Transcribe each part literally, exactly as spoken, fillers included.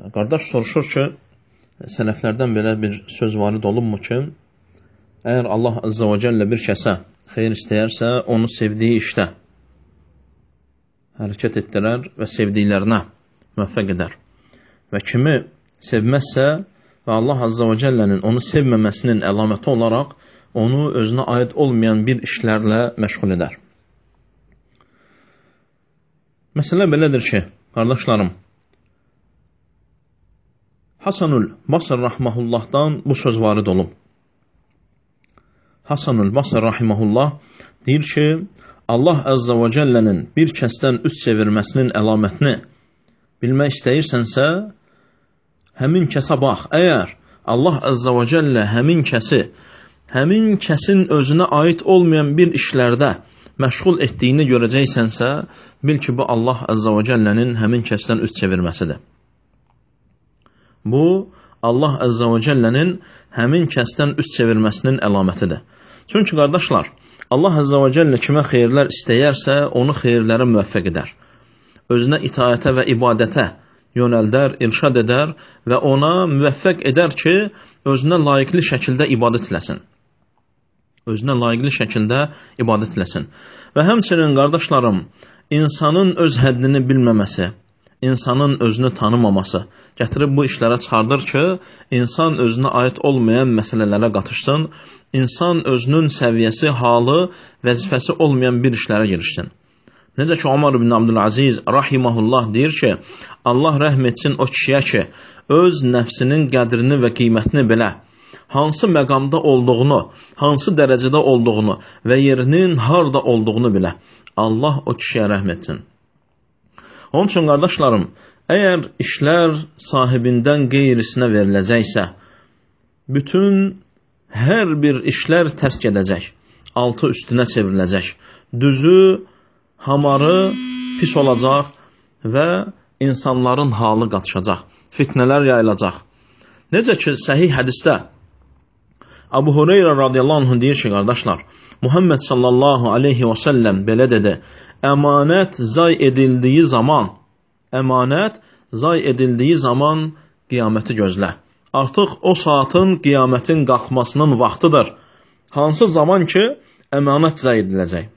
Qardaş soruşur ki, sələflərdən belə bir söz varid olunmu ki, əgər Allah Azza və Cəllə bir kəsə xeyir istəyərsə, onu sevdiyi işdə hərəkət etdirər və sevdiklərinə müvəffəq edər. Və kimi sevməzsə və Allah Azza və Cəllənin onu sevməməsinin əlaməti olaraq onu özünə aid olmayan bir işlərlə məşğul edər. Məsələ belədir ki, qardaşlarım, Hasanul Basr Rahimahullahdan bu söz varid olub. Hasanul Basr Rahimahullah deyir ki, Allah Azza və Cəllənin bir kəsdən üst çevirməsinin əlamətini bilmək istəyirsənsə, həmin kəsə bax. Əgər Allah Azza və Cəllə həmin kəsi, həmin kəsin özünə aid olmayan bir işlərdə məşğul etdiyini görəcəksənsə, bil ki, bu Allah Azza və Cəllənin həmin kəsdən üst çevirməsidir. Bu, Allah Azza və Cəllənin həmin kəsdən üst çevirməsinin əlamətidir. Çünki, qardaşlar, Allah Azza və Cəllə kimə xeyirlər istəyərsə, onu xeyirlərə müvəffəq edər. Özünə itaətə və ibadətə yönəldər, irşad edər və ona müvəffəq edər ki, özünə layiqli şəkildə ibadət eləsin. Özünə layiqli şəkildə ibadət eləsin. Və həmçinin, qardaşlarım, insanın öz həddini bilməməsi, insanın özünü tanımaması gətirib bu işlərə çıxardır ki, insan özünə aid olmayan məsələlərə qatışsın, insan özünün səviyyəsi, halı, vəzifəsi olmayan bir işlərə girişsin. Necə ki, Ömər ibn Abdülaziz Rahimahullah deyir ki, Allah rəhm etsin o kişiyə ki, öz nəfsinin qədrini və qiymətini belə, hansı məqamda olduğunu, hansı dərəcədə olduğunu və yerinin harda olduğunu belə, Allah o kişiyə rəhm etsin. Onun üçün, qardaşlarım, əgər işlər sahibindən qeyrisinə veriləcəksə, bütün hər bir işlər tərs gedəcək, altı üstünə çevriləcək, düzü, hamarı pis olacaq və insanların halı qatışacaq, fitnələr yayılacaq. Necə ki, səhih hədisdə Abu Hureyra radiyallahu anh deyir ki, qardaşlar, Muhammed sallallahu aleyhi və səlləm belə dedi, əmanət zay edildiyi zaman, əmanət zay edildiyi zaman qiyaməti gözlə. Artıq o saatın qiyamətin qalxmasının vaxtıdır. Hansı zaman ki, əmanət zay ediləcək.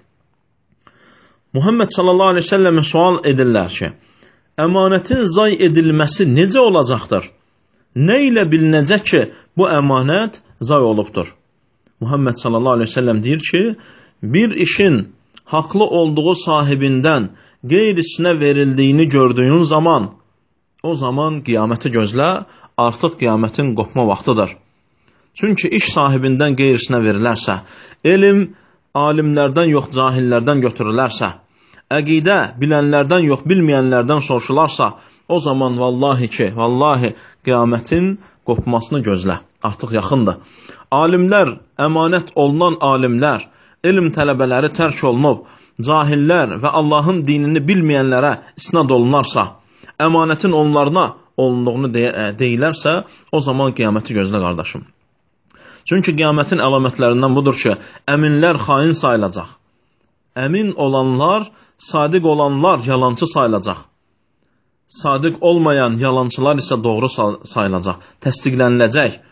Muhammed sallallahu aleyhi və səlləmə sual edirlər ki, əmanətin zay edilməsi necə olacaqdır? Nə ilə bilinəcək ki, bu əmanət zay olubdur? Muhammed sallallahu aleyhi və səlləm deyir ki, bir işin haqlı olduğu sahibindən qeyrisinə verildiyini gördüyün zaman, o zaman qiyaməti gözlə, artıq qiyamətin qopma vaxtıdır. Çünki iş sahibindən qeyrisinə verilərsə, elm alimlərdən yox, cahillərdən götürülərsə, əqidə bilənlərdən yox, bilməyənlərdən soruşularsa, o zaman vallahi ki, vallahi qiyamətin qopmasını gözlə, artıq yaxındır. Alimlər, əmanət olunan alimlər, elm tələbələri tərk olunub, cahillər və Allahın dinini bilməyənlərə isnad olunarsa, əmanətin onlarına olunduğunu deyilərsə, o zaman qiyaməti gözlə, qardaşım. Çünki qiyamətin əlamətlərindən budur ki, əminlər xain sayılacaq. Əmin olanlar, sadiq olanlar yalancı sayılacaq. Sadiq olmayan yalancılar isə doğru sayılacaq, təsdiqləniləcək.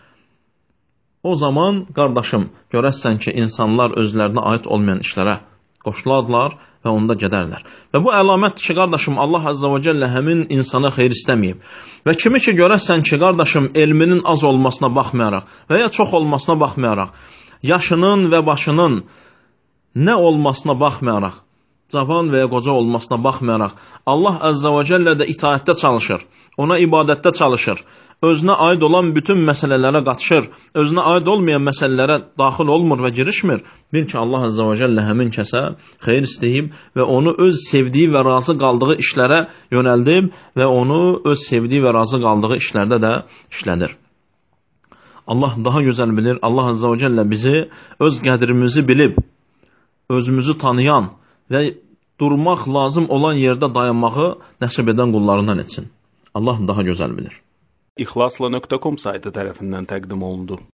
O zaman, qardaşım, görəsən ki, insanlar özlərinə aid olmayan işlərə qoşularlar və onda gedərlər. Və bu əlamətdir ki, qardaşım, Allah Azza və Cəllə həmin insana xeyir istəməyib. Və kimi ki, görəsən ki, qardaşım, elminin az olmasına baxmayaraq və ya çox olmasına baxmayaraq, yaşının və başının nə olmasına baxmayaraq, cavan və ya qoca olmasına baxmayaraq, Allah Azza və Cəllə də itaətdə çalışır, ona ibadətdə çalışır, özünə aid olan bütün məsələlərə qatışır, özünə aid olmayan məsələlərə daxil olmur və girişmir, bil ki, Allah Azza və Cəllə həmin kəsə xeyir istəyib və onu öz sevdiyi və razı qaldığı işlərə yönəldib və onu öz sevdiyi və razı qaldığı işlərdə də işlədir. Allah daha gözəl bilir, Allah Azza və Cəllə bizi öz qədrimizi bilib, özümüzü tanıyan və durmaq lazım olan yerdə dayanmağı nəsib edən qullarından etsin. Allah daha gözəl bilir. İxlasla nöqtə com saytı tərəfindən təqdim olundu.